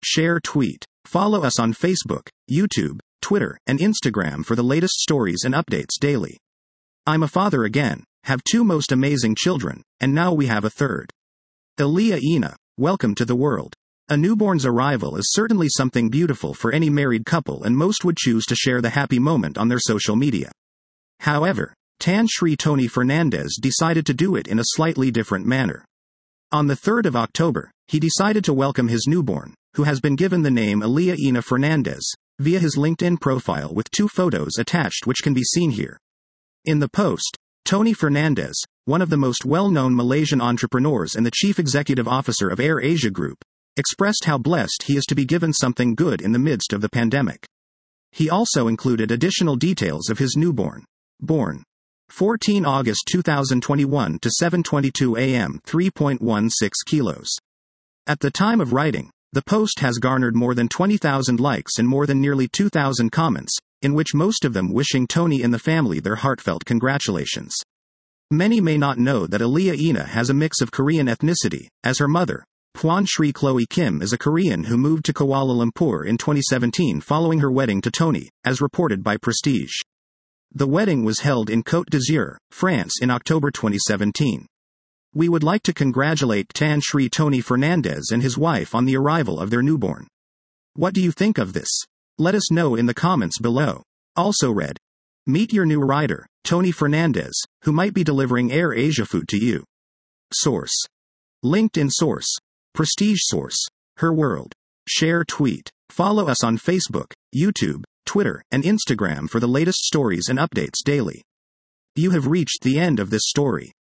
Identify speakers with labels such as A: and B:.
A: share, tweet. Follow us on Facebook, YouTube, Twitter, and Instagram for the latest stories and updates daily. I'm a father again, have 2 most amazing children, and now we have a third. Aaliyah Ina, welcome to the world. A newborn's arrival is certainly something beautiful for any married couple, and most would choose to share the happy moment on their social media. However, Tan Sri Tony Fernandez decided to do it in a slightly different manner. On the 3rd of October, he decided to welcome his newborn, who has been given the name Aaliyah Ina Fernandez, via his LinkedIn profile with 2 photos attached which can be seen here. In the post, Tony Fernandez, one of the most well-known Malaysian entrepreneurs and the chief executive officer of Air Asia Group, expressed how blessed he is to be given something good in the midst of the pandemic. He also included additional details of his newborn. Born 14 August 2021 to 7:22 a.m. 3.16 kilos. At the time of writing, the post has garnered more than 20,000 likes and more than nearly 2,000 comments, in which most of them wishing Tony and the family their heartfelt congratulations. Many may not know that Aaliyah Ina has a mix of Korean ethnicity, as her mother, Puan Sri Chloe Kim, is a Korean who moved to Kuala Lumpur in 2017 following her wedding to Tony, as reported by Prestige. The wedding was held in Côte d'Azur, France in October 2017. We would like to congratulate Tan Sri Tony Fernandez and his wife on the arrival of their newborn. What do you think of this? Let us know in the comments below. Also read. Meet your new rider, Tony Fernandez, who might be delivering Air Asia food to you. Source. LinkedIn source. Prestige source. Her World. Share, tweet. Follow us on Facebook, YouTube, Twitter, and Instagram for the latest stories and updates daily. You have reached the end of this story.